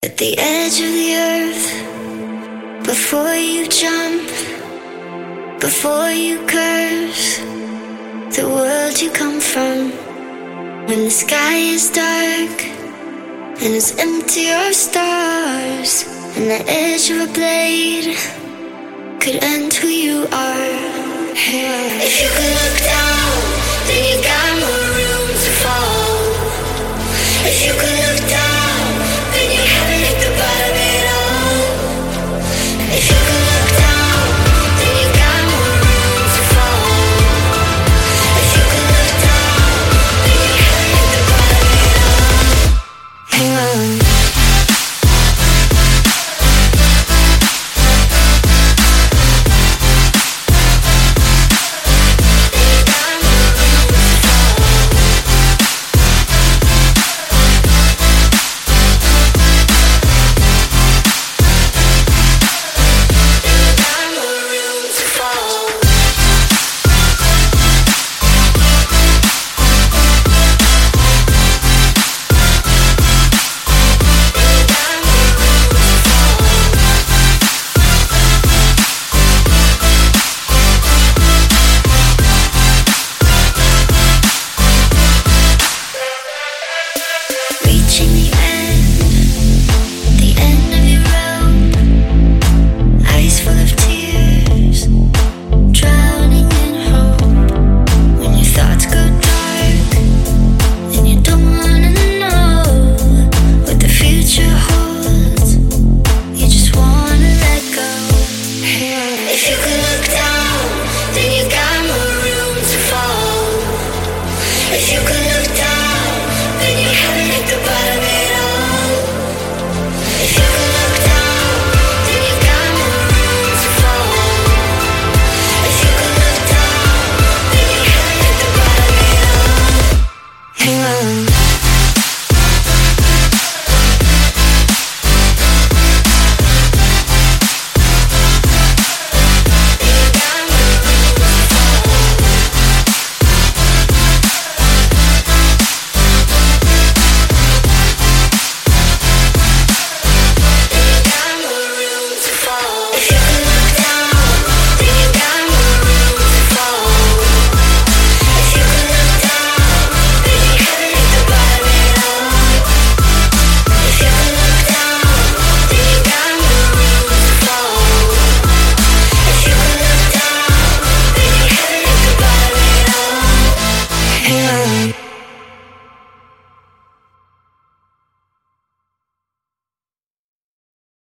At the edge of the earth, before you jump, before you curse the world you come from. When the sky is dark and it's empty of stars, and the edge of a blade could end who you are. If you could look down, then you got more room to fall. If you could